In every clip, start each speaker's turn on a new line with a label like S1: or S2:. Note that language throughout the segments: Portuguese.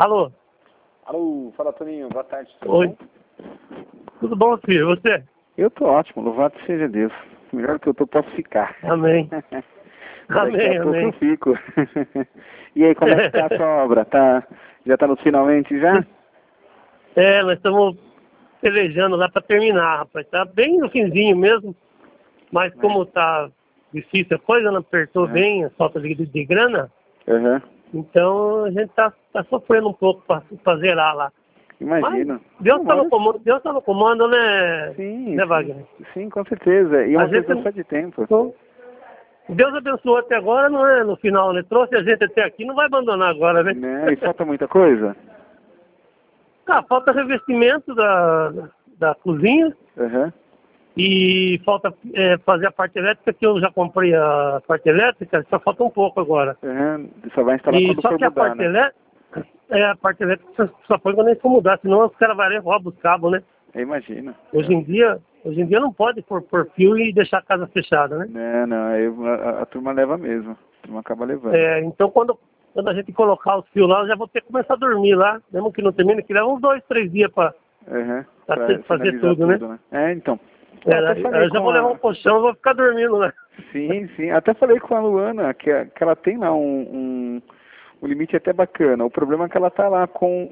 S1: Alô?
S2: Alô, fala Toninho, boa tarde, tudo
S1: Oi.
S2: bom?
S1: Tudo bom, filho? E você?
S2: Eu tô ótimo, louvado seja Deus. Melhor que eu tô, posso ficar.
S1: Amém.
S2: Daqui
S1: Amém,
S2: a pouco eu
S1: amém.
S2: fico. E aí, como é que tá a sua obra? Já tá no finalmente já?
S1: Nós estamos pelejando lá para terminar, rapaz. Tá bem no finzinho mesmo, mas como tá difícil a coisa, não apertou bem, a falta de grana,
S2: Aham.
S1: então a gente tá sofrendo um pouco para zerar lá.
S2: Imagino.
S1: Mas Deus
S2: Não,
S1: tá no
S2: mas-
S1: comando, Deus tá no comando, né,
S2: Sim,
S1: né,
S2: sim,
S1: Wagner?
S2: sim, com certeza. E é
S1: A
S2: uma
S1: gente,
S2: questão só de tempo.
S1: então, Deus abençoou até agora, não é? No final, né? Trouxe a gente até aqui, não vai abandonar agora, né?
S2: Né? E falta muita coisa?
S1: Falta revestimento da cozinha
S2: Aham.
S1: e falta fazer a parte elétrica, que eu já comprei a parte elétrica, só falta um pouco agora.
S2: Aham. Só vai instalar
S1: E
S2: quando
S1: só
S2: for
S1: que a
S2: mudar,
S1: parte
S2: né?
S1: elétrica, a parte elétrica só põe quando a gente for mudar, senão os caras vão lá e roubam os cabos, né?
S2: Eu imagino.
S1: Hoje em dia não pode pôr fio e deixar a casa fechada, né?
S2: Não, a turma leva mesmo. A turma acaba levando.
S1: Então quando a gente colocar os fios lá, eu já vou ter que começar a dormir lá, mesmo que não termine, que leva uns 2, 3 dias para
S2: Uhum.
S1: fazer
S2: Finalizar
S1: tudo, né?
S2: tudo, né? Então. Eu até falei
S1: Eu já
S2: com
S1: vou levar um colchão e vou ficar dormindo, né?
S2: Sim, sim. Até falei com a Luana que ela tem lá um limite até bacana. O problema é que ela tá lá com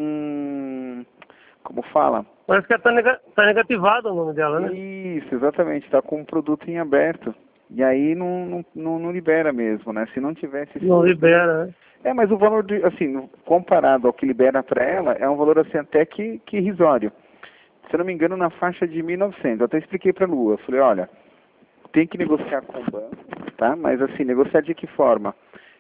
S2: como fala?
S1: Parece que tá negativado o nome dela, né?
S2: Isso, exatamente. Tá com um produto em aberto. E aí não libera mesmo, né? Se não tivesse esse
S1: Não
S2: produto...
S1: libera, né?
S2: Mas o valor, assim, comparado ao que libera para ela, é um valor assim até que irrisório. Se eu não me engano, na faixa de 1.900. Eu até expliquei para a Lua. Falei, olha, tem que negociar com o banco, tá? Mas assim, negociar de que forma?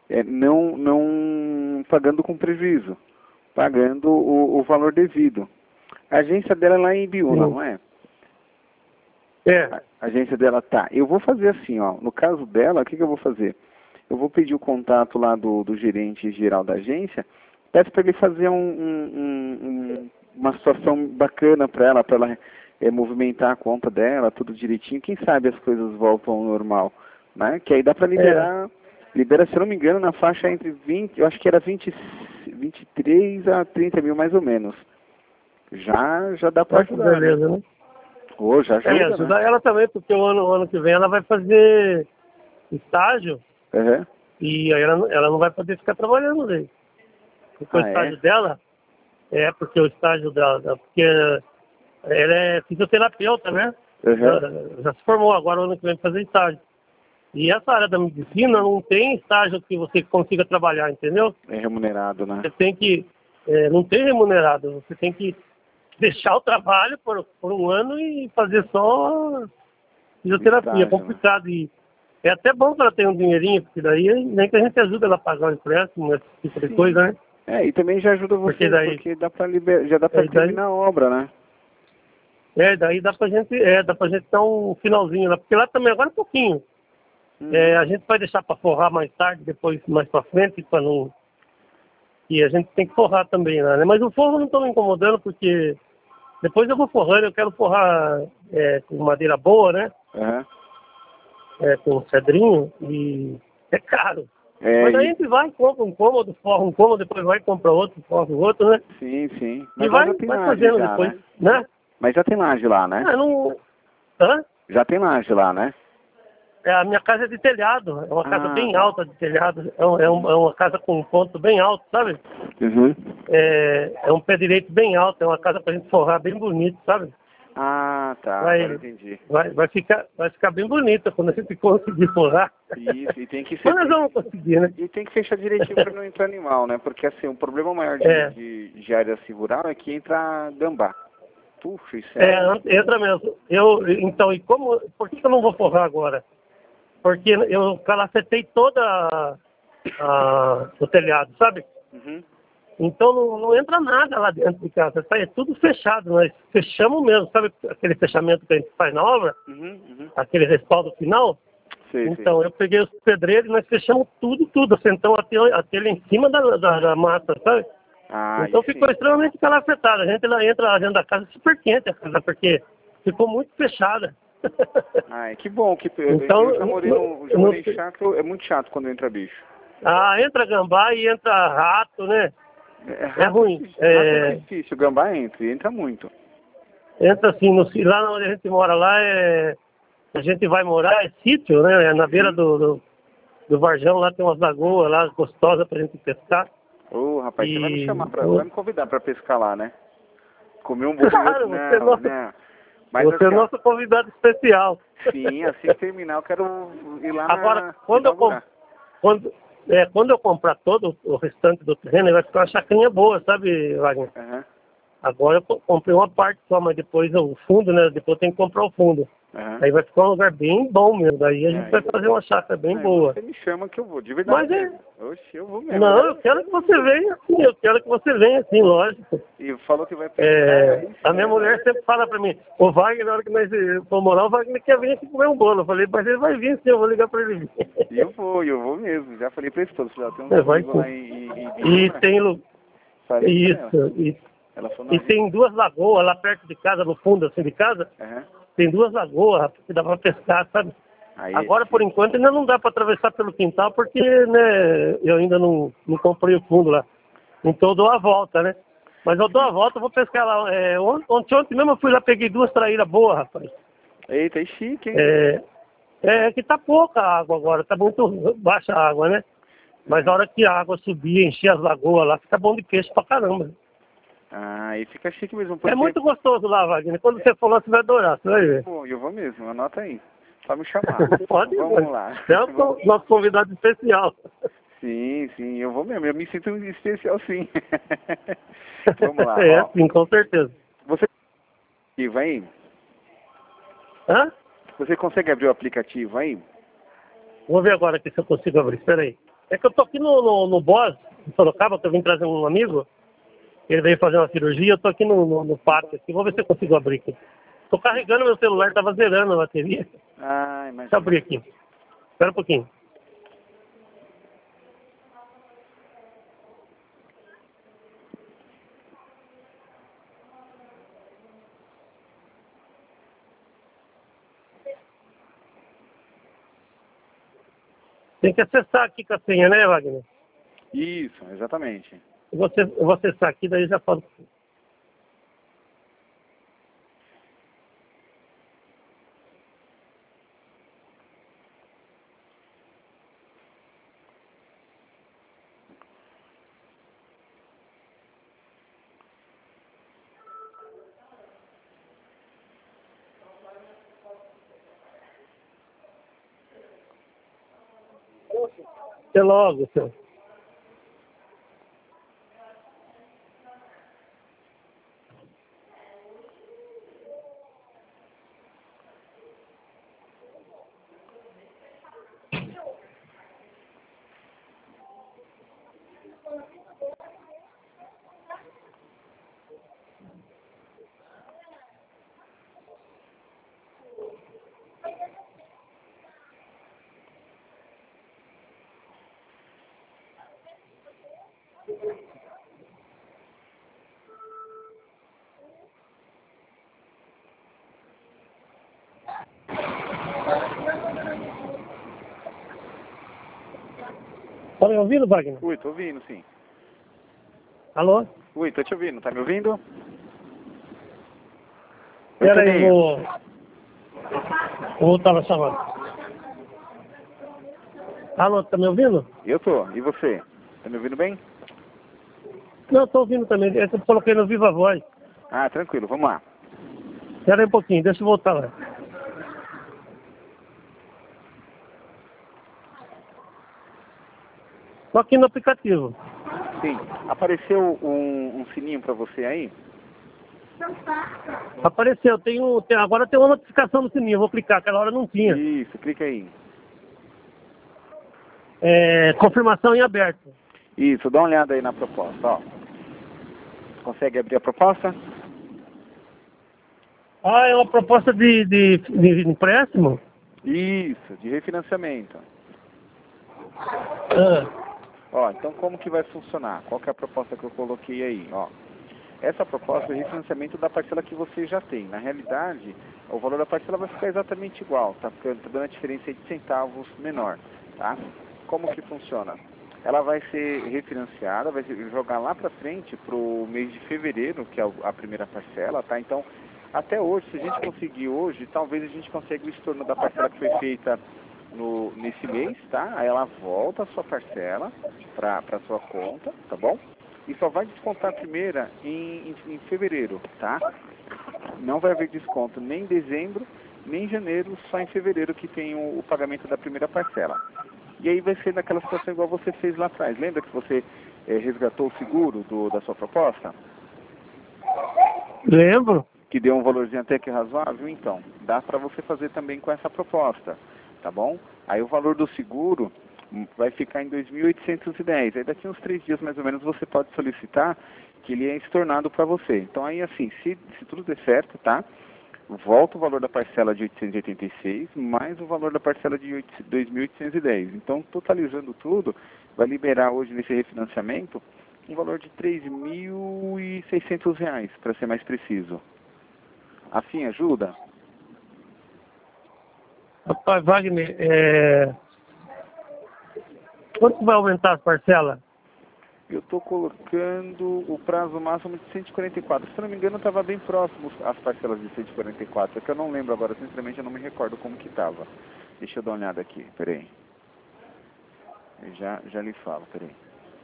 S2: Não pagando com prejuízo, pagando o valor devido. A agência dela é lá em Ibiúna,
S1: Sim.
S2: não é?
S1: É.
S2: A agência dela tá. Eu vou fazer assim, ó. No caso dela, o que eu vou fazer? Eu vou pedir o contato lá do gerente geral da agência, peço para ele fazer uma situação bacana para ela movimentar a conta dela, tudo direitinho. Quem sabe as coisas voltam ao normal, né? Que aí dá para libera, se eu não me engano, na faixa entre 20, eu acho que era 23 a 30 mil mais ou menos. Já dá para ajudar,
S1: Beleza,
S2: né?
S1: né?
S2: Já ajuda,
S1: Ajuda
S2: né?
S1: ela também, porque o ano que vem ela vai fazer estágio
S2: Uhum.
S1: e aí ela não vai poder ficar trabalhando daí. Porque o estágio dela, porque o estágio dela, porque ela é fisioterapeuta, né?
S2: Uhum.
S1: Já se formou, agora o ano que vem vai fazer estágio. E essa área da medicina não tem estágio que você consiga trabalhar, entendeu?
S2: É remunerado, né?
S1: Você tem que, não tem remunerado, você tem que deixar o trabalho por um ano e fazer só fisioterapia. É
S2: Estágio, né?
S1: complicado. E é até bom que ela tenha um dinheirinho, porque daí nem que a gente ajuda ela a pagar o empréstimo, esse tipo de coisa, né?
S2: E também já ajuda
S1: Porque
S2: vocês,
S1: daí,
S2: porque já dá pra terminar a obra, né?
S1: daí dá pra gente dar um finalzinho lá, porque lá também agora é pouquinho. A gente vai deixar para forrar mais tarde, depois mais para frente, para não. E a gente tem que forrar também lá, né? Mas o forro não estou me incomodando, porque depois eu vou forrando, eu quero forrar com madeira boa, né?
S2: Uhum.
S1: Com cedrinho, e é caro. Mas daí a gente vai, compra um cômodo, forra um cômodo, depois vai, compra outro, forra o outro, né?
S2: Sim.
S1: E
S2: Mas lá já tem
S1: vai
S2: laje
S1: fazendo
S2: já,
S1: depois,
S2: né?
S1: né?
S2: Mas já tem laje lá, né?
S1: Não. Hã?
S2: Já tem laje lá, né?
S1: A minha casa é de telhado, é uma casa bem
S2: Tá.
S1: alta de telhado, é uma casa com um ponto bem alto, sabe?
S2: Uhum.
S1: É um pé direito bem alto, é uma casa pra gente forrar bem bonito, sabe?
S2: Tá, agora entendi.
S1: Vai ficar bem bonita quando a gente conseguir forrar.
S2: Isso, e tem que
S1: Mas
S2: ser.
S1: nós vamos conseguir, né?
S2: E tem que fechar direitinho para não entrar animal, né? Porque assim, o problema maior de área assim, rural é que entra gambá. Puxa, isso
S1: Entra mesmo. Então, por que eu não vou forrar agora? Porque eu calafetei toda o telhado, sabe?
S2: Uhum.
S1: Então não entra nada lá dentro de casa, é tudo fechado, nós fechamos mesmo, sabe aquele fechamento que a gente faz na obra?
S2: Uhum.
S1: Aquele respaldo final? Então eu peguei os pedreiros e nós fechamos tudo, sentamos a telha em cima da massa, sabe? Então ficou extremamente calafetado, a gente lá entra dentro da casa super quente, a casa, porque ficou muito fechada.
S2: Que bom,
S1: Então,
S2: eu já morei chato, é muito chato quando entra bicho.
S1: entra gambá e entra rato, né? É ruim.
S2: Rápido é difícil, o gambá entra muito.
S1: Entra assim, lá onde a gente mora lá, a gente vai morar, é sítio, né? É na beira do Varjão, lá tem umas lagoas lá gostosas pra gente pescar.
S2: Rapaz, você vai me chamar, vai me convidar pra pescar lá, né? Comer um
S1: Claro,
S2: bolo. Mas
S1: você é
S2: assim,
S1: nosso convidado especial.
S2: sim, assim que terminar eu quero ir lá
S1: Agora,
S2: inaugurar.
S1: quando eu comprar todo o restante do terreno, vai ficar uma chacrinha boa, sabe, Wagner?
S2: Uhum.
S1: Agora eu comprei uma parte só, mas depois o fundo, né? Depois tem que comprar o fundo.
S2: Uhum.
S1: Aí vai ficar um lugar bem bom mesmo. Daí a gente vai fazer uma chácara bem boa.
S2: Você me chama que eu vou, de verdade.
S1: Mas
S2: Oxe, eu vou mesmo.
S1: não, eu quero que você venha assim, lógico.
S2: E falou que vai pescar.
S1: A minha mulher sempre fala pra mim, o Wagner, na hora que nós for morar, o Wagner quer vir aqui comer um bolo. Eu falei, mas ele vai vir sim, eu vou ligar pra ele vir.
S2: E eu vou mesmo. Já falei pra esposa, já tem
S1: Vai
S2: amigos lá
S1: E tem isso.
S2: Ela falou,
S1: E tem 2 lagoas lá perto de casa, no fundo assim de casa.
S2: Uhum.
S1: Tem 2 lagoas, rapaz, que dá pra pescar, sabe? Agora, por enquanto, ainda não dá pra atravessar pelo quintal, porque, né, eu ainda não comprei o fundo lá. Então eu dou a volta, né? Mas eu dou a volta, eu vou pescar lá. Ontem mesmo eu fui lá, peguei 2 traíras boas, rapaz.
S2: Eita, é chique, hein?
S1: Que tá pouca a água agora, tá muito baixa a água, né? Mas a hora que a água subir, encher as lagoas lá, fica bom de peixe pra caramba.
S2: Aí fica chique mesmo. Porque...
S1: É muito gostoso lá, Wagner. Quando você for lá, você vai adorar, você vai ver.
S2: Bom, eu vou mesmo, anota aí. Só me chamar.
S1: Pode ir.
S2: Vamos lá.
S1: Você é o nosso convidado especial.
S2: Sim, eu vou mesmo. Eu me sinto especial, sim. Vamos lá.
S1: Sim, com certeza.
S2: Você aí?
S1: Hã?
S2: Você consegue abrir o aplicativo aí?
S1: Vou ver agora aqui se eu consigo abrir. Espera aí. É que eu tô aqui no Boss, em Sorocaba, que eu vim trazer um amigo. Ele veio fazer uma cirurgia, eu tô aqui no pátio aqui. Vou ver se eu consigo abrir aqui. Tô carregando meu celular, tava zerando a bateria.
S2: Imagina.
S1: Deixa eu abrir aqui. Espera um pouquinho. Tem que acessar aqui com a senha, né, Wagner?
S2: Isso, exatamente.
S1: Eu vou acessar aqui, daí já falo. Até logo, senhor. Tá me ouvindo, Wagner?
S2: Ui, tô ouvindo, sim.
S1: Alô?
S2: Ui, tô te ouvindo. Tá me ouvindo?
S1: Espera aí, eu vou estar chamando. Alô, tá me ouvindo?
S2: Eu tô. E você? Tá me ouvindo bem?
S1: Não, tô ouvindo também. Eu coloquei no Viva Voz.
S2: Ah, tranquilo. Vamos lá.
S1: Espera aí um pouquinho, deixa eu voltar lá. Tô aqui no aplicativo.
S2: Sim. Apareceu um sininho pra você aí?
S1: Apareceu, agora tem uma notificação no sininho, eu vou clicar, aquela hora não tinha.
S2: Isso, clica aí.
S1: Confirmação em aberto.
S2: Isso, dá uma olhada aí na proposta, ó. Consegue abrir a proposta?
S1: Ah, é uma proposta de empréstimo?
S2: Isso, de refinanciamento. Ó, então como que vai funcionar? Qual que é a proposta que eu coloquei aí, ó? Essa proposta é o refinanciamento da parcela que você já tem. Na realidade, o valor da parcela vai ficar exatamente igual, tá dando a diferença de centavos menor, tá? Como que funciona? ela vai ser refinanciada, vai ser jogar lá para frente para o mês de fevereiro, que é a primeira parcela, tá? Então, até hoje, se a gente conseguir hoje, talvez a gente consiga o estorno da parcela que foi feita nesse mês, tá? Aí ela volta a sua parcela para sua conta, tá bom? E só vai descontar a primeira em fevereiro, tá? Não vai haver desconto nem em dezembro, nem em janeiro, só em fevereiro que tem o pagamento da primeira parcela. E aí vai ser naquela situação igual você fez lá atrás. Lembra que você resgatou o seguro da sua proposta?
S1: Lembro.
S2: Que deu um valorzinho até que razoável? Então, dá para você fazer também com essa proposta, tá bom? Aí o valor do seguro vai ficar em 2.810. Aí daqui uns 3 dias mais ou menos você pode solicitar que ele é estornado para você. Então aí assim, se tudo der certo, tá? Volta o valor da parcela de 886, mais o valor da parcela de 2.810. Então, totalizando tudo, vai liberar hoje nesse refinanciamento um valor de R$ 3.600, para ser mais preciso. Assim ajuda?
S1: Rapaz, Wagner, quanto vai aumentar as parcelas?
S2: Eu estou colocando o prazo máximo de 144. Se eu não me engano, estava bem próximo às parcelas de 144. É que eu não lembro agora, sinceramente, eu não me recordo como que estava. Deixa eu dar uma olhada aqui, peraí. Eu já lhe falo, peraí.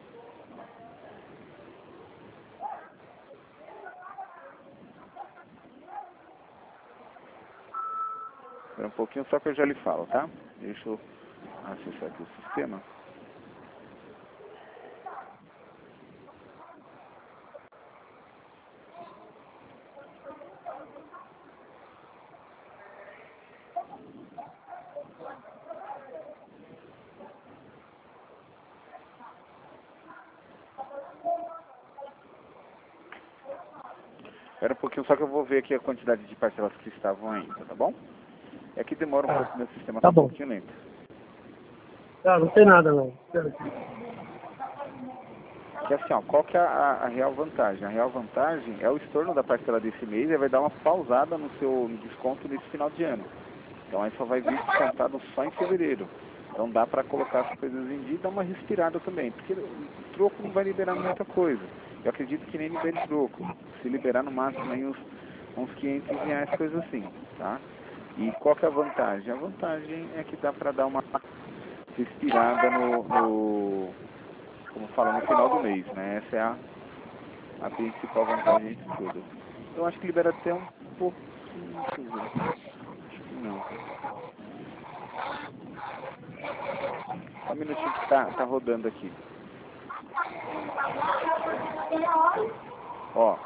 S2: Espera um pouquinho, só que eu já lhe falo, tá? Deixa eu acessar aqui o sistema. Espera um pouquinho, só que eu vou ver aqui a quantidade de parcelas que estavam ainda, tá bom? É que demora um pouco, meu sistema tá um
S1: bom.
S2: pouquinho lento.
S1: Não tem nada não.
S2: Que assim, ó, qual que é a real vantagem? A real vantagem é o estorno da parcela desse mês e vai dar uma pausada no seu desconto nesse final de ano. Então aí só vai vir descontado só em fevereiro. Então dá para colocar as coisas em dia e dar uma respirada também, porque o troco não vai liberar muita coisa. Eu acredito que nem libere troco. Se liberar no máximo aí uns R$ 500, coisa assim, tá? E qual que é a vantagem? A vantagem é que dá para dar uma respirada como fala, no final do mês, né? Essa é a principal vantagem de tudo. Eu acho que libera até um pouquinho, deixa eu ver. Acho que não. Só um minutinho que tá rodando aqui. Ó,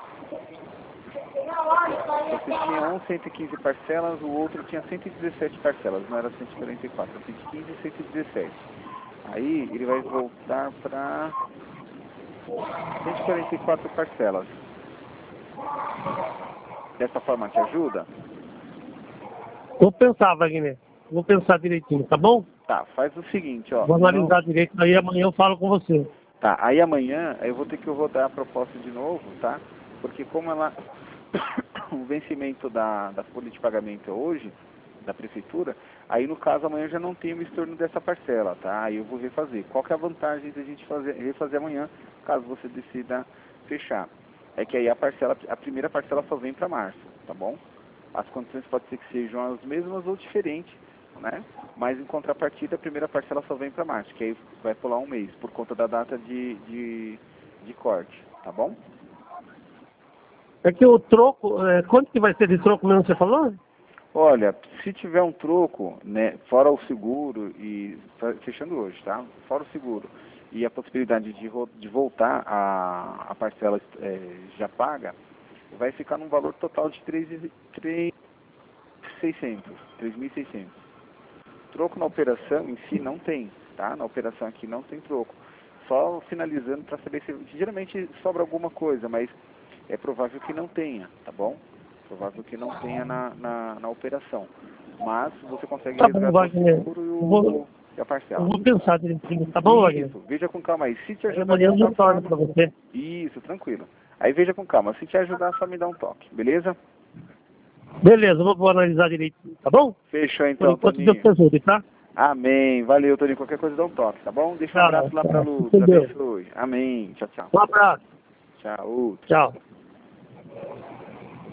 S2: você tinha 115 parcelas, o outro tinha 117 parcelas, não era 144, era 115 e 117. Aí ele vai voltar para 144 parcelas. Dessa forma te ajuda?
S1: Vou pensar, Wagner. Vou pensar direitinho, tá bom?
S2: Tá, faz o seguinte, ó.
S1: Vou analisar direito, aí amanhã eu falo com você.
S2: Tá, aí amanhã eu vou ter que rodar a proposta de novo, tá? Porque como ela... o vencimento da folha de pagamento é hoje, da prefeitura, aí no caso amanhã já não tem o estorno dessa parcela, tá? Aí eu vou refazer. Qual que é a vantagem de a gente refazer amanhã, caso você decida fechar? É que aí a primeira parcela só vem para março, tá bom? As condições pode ser que sejam as mesmas ou diferentes, né? Mas em contrapartida a primeira parcela só vem para março, que aí vai pular um mês, por conta da data de corte, tá bom?
S1: É que o troco, quanto que vai ser de troco mesmo que você falou?
S2: Olha, se tiver um troco, né, fora o seguro, e fechando hoje, tá? Fora o seguro, e a possibilidade de voltar a parcela já paga, vai ficar num valor total de 3.600. Troco na operação em si não tem, tá? Na operação aqui não tem troco. Só finalizando para saber se geralmente sobra alguma coisa, mas é provável que não tenha, tá bom? Provável que não tenha na operação. Mas você consegue
S1: Tá bom,
S2: resgatar o
S1: Wagner.
S2: seguro e a
S1: Eu
S2: parcela.
S1: vou pensar direitinho, tá bom, Wagner?
S2: Isso, veja com calma aí. Se te
S1: Aí
S2: ajudar,
S1: amanhã eu
S2: só me
S1: retorno
S2: dá
S1: pra você.
S2: Isso, tranquilo. Aí veja com calma. Se te ajudar, só me dá um toque, beleza?
S1: Beleza, eu vou analisar direitinho, tá bom?
S2: Fechou
S1: Por
S2: então,
S1: enquanto Deus
S2: Toninho.
S1: te ajude, tá?
S2: Amém. Valeu, Toninho. Qualquer coisa dá um toque, tá bom? Deixa um abraço lá pra Lu.
S1: Entendeu?
S2: Abençoe. Amém. Tchau, tchau.
S1: Um abraço.
S2: Tchau.
S1: Tchau.